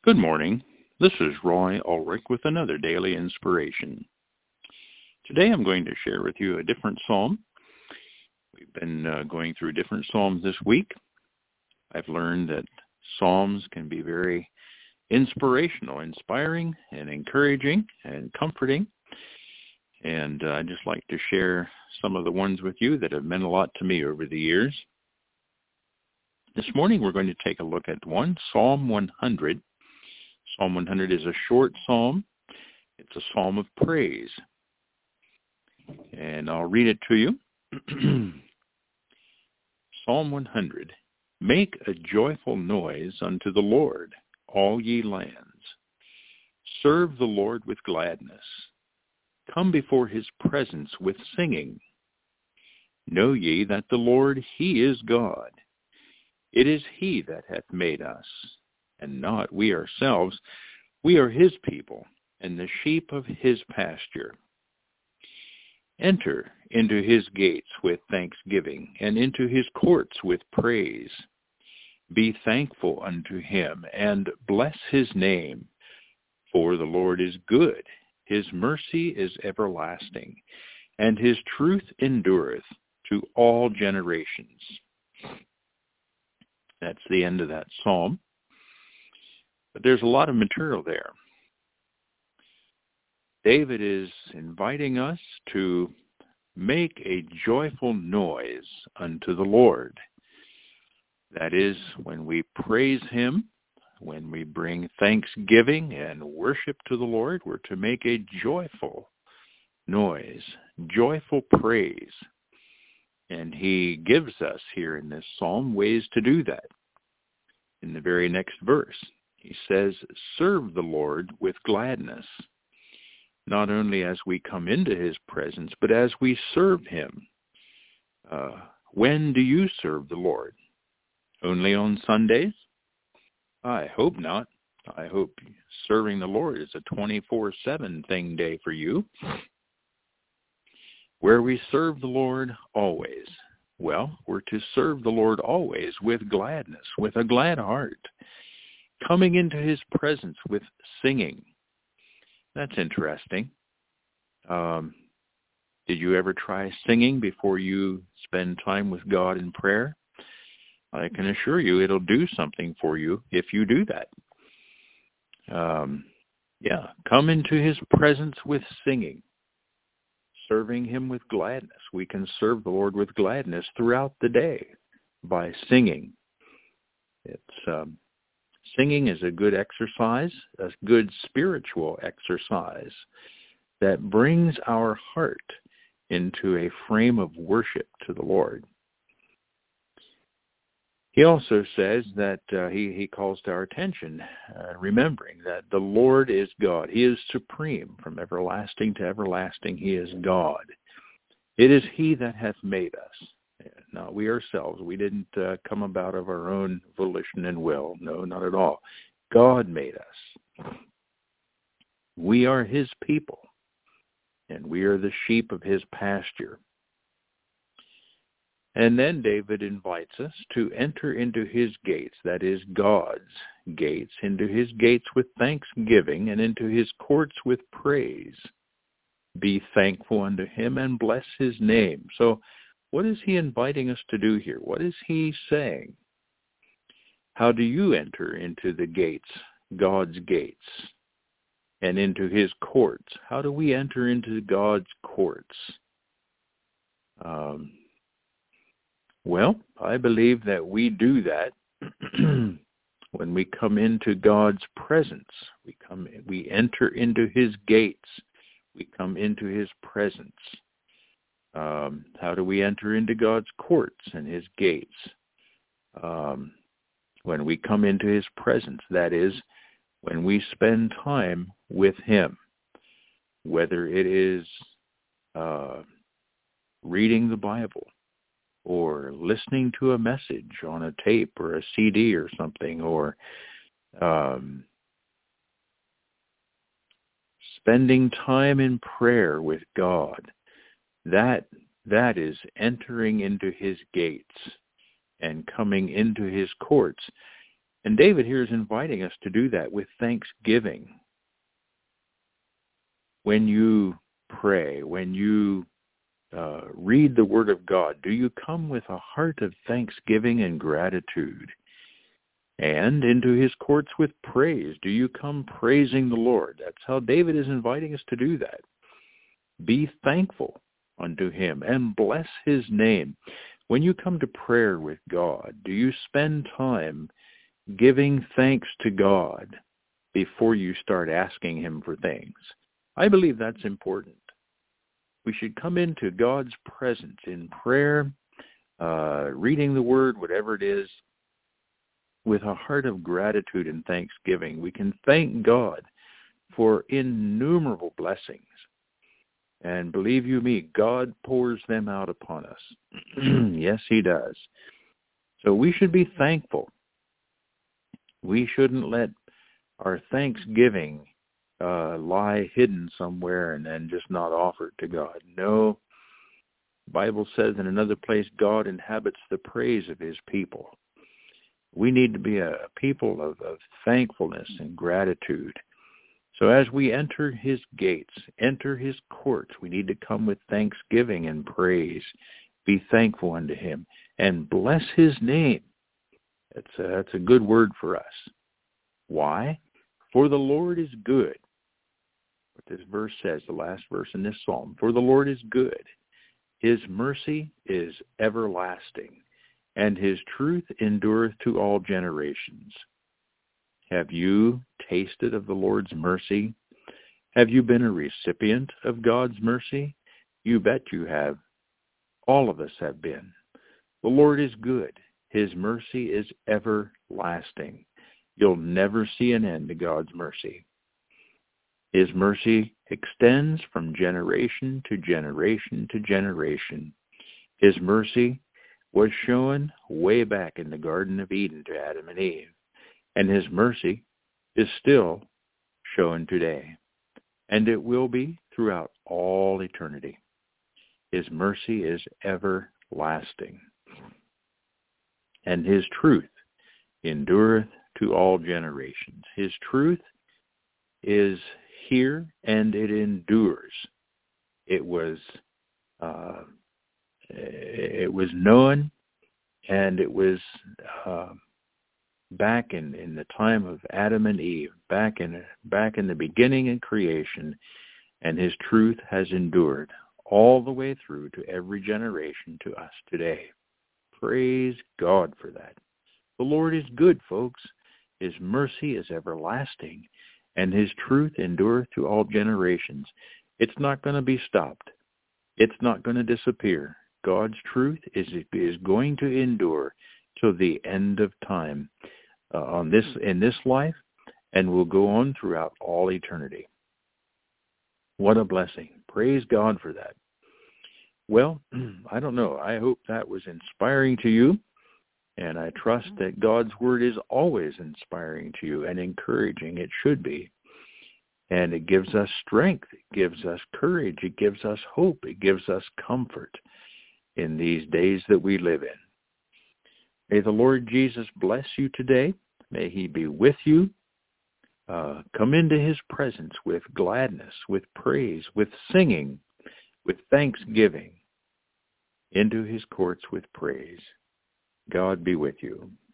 Good morning. This is Roy Ulrich with another daily inspiration. Today I'm going to share with you a different psalm. We've been going through different psalms this week. I've learned that psalms can be very inspirational, inspiring, and encouraging, and comforting. And I'd just like to share some of the ones with you that have meant a lot to me over the years. This morning we're going to take a look at Psalm 100. Psalm 100 is a short psalm. It's a psalm of praise. And I'll read it to you. Psalm 100. Make a joyful noise unto the Lord, all ye lands. Serve the Lord with gladness. Come before his presence with singing. Know ye that the Lord, he is God. It is he that hath made us, and not we ourselves. We are his people, and the sheep of his pasture. Enter into his gates with thanksgiving, and into his courts with praise. Be thankful unto him, and bless his name. For the Lord is good, his mercy is everlasting, and his truth endureth to all generations. That's the end of that psalm. But there's a lot of material there. David is inviting us to make a joyful noise unto the Lord. That is, when we praise him, when we bring thanksgiving and worship to the Lord, we're to make a joyful noise, joyful praise. And he gives us here in this psalm ways to do that. In the very next verse, he says, serve the Lord with gladness, not only as we come into his presence, but as we serve him. When do you serve the Lord? Only on Sundays? I hope not. I hope serving the Lord is a 24/7 thing day for you, where we serve the Lord always. Well, we're to serve the Lord always with gladness, with a glad heart, coming into his presence with singing. That's interesting. Did you ever try singing before you spend time with God in prayer? I can assure you it'll do something for you if you do that. Come into his presence with singing, serving him with gladness. We can serve the Lord with gladness throughout the day by singing. Singing is a good exercise, a good spiritual exercise that brings our heart into a frame of worship to the Lord. He also says that he calls to our attention, remembering that the Lord is God. He is supreme. From everlasting to everlasting, he is God. It is he that hath made us. Not we ourselves. We didn't come about of our own volition and will. No, not at all. God made us. We are his people, and we are the sheep of his pasture. And then David invites us to enter into his gates, that is God's gates, into his gates with thanksgiving and into his courts with praise. Be thankful unto him and bless his name. So what is he inviting us to do here? What is he saying? How do you enter into the gates, God's gates, and into his courts? How do we enter into God's courts? Well, I believe that we do that when we come into God's presence. We enter into his gates. We come into his presence. How do we enter into God's courts and his gates? When we come into his presence, that is, when we spend time with him, whether it is reading the Bible, or listening to a message on a tape or a CD or something, or spending time in prayer with God. That is entering into his gates and coming into his courts. And David here is inviting us to do that with thanksgiving. When you pray, when you read the Word of God, do you come with a heart of thanksgiving and gratitude? And into his courts with praise, do you come praising the Lord? That's how David is inviting us to do that. Be thankful unto him and bless his name. When you come to prayer with God, do you spend time giving thanks to God before you start asking him for things? I believe that's important. We should come into God's presence in prayer, reading the Word, whatever it is, with a heart of gratitude and thanksgiving. We can thank God for innumerable blessings. And believe you me, God pours them out upon us. Yes, he does. So we should be thankful. We shouldn't let our thanksgiving lie hidden somewhere and then just not offer it to God. No, the Bible says in another place, God inhabits the praise of his people. We need to be a people of thankfulness and gratitude. So as we enter his gates, enter his courts, we need to come with thanksgiving and praise. Be thankful unto him and bless his name. That's a good word for us. Why? For the Lord is good. What this verse says, the last verse in this psalm, for the Lord is good. His mercy is everlasting, and his truth endureth to all generations. Have you tasted of the Lord's mercy? Have you been a recipient of God's mercy? You bet you have. All of us have been. The Lord is good. His mercy is everlasting. You'll never see an end to God's mercy. His mercy extends from generation to generation to generation. His mercy was shown way back in the Garden of Eden to Adam and Eve. And his mercy is still shown today. And it will be throughout all eternity. His mercy is everlasting. And his truth endureth to all generations. His truth is here and it endures. It was known, and it was back in the time of Adam and Eve, back in the beginning in creation, and his truth has endured all the way through to every generation to us today. Praise God for that. The Lord is good, folks. His mercy is everlasting, and his truth endureth to all generations. It's not going to be stopped. It's not going to disappear. God's truth is going to endure till the end of time in this life, and will go on throughout all eternity. What a blessing. Praise God for that. Well, I don't know. I hope that was inspiring to you, and I trust that God's Word is always inspiring to you and encouraging. It should be. And it gives us strength. It gives us courage. It gives us hope. It gives us comfort in these days that we live in. May the Lord Jesus bless you today. May he be with you. Come into his presence with gladness, with praise, with singing, with thanksgiving. Into his courts with praise. God be with you.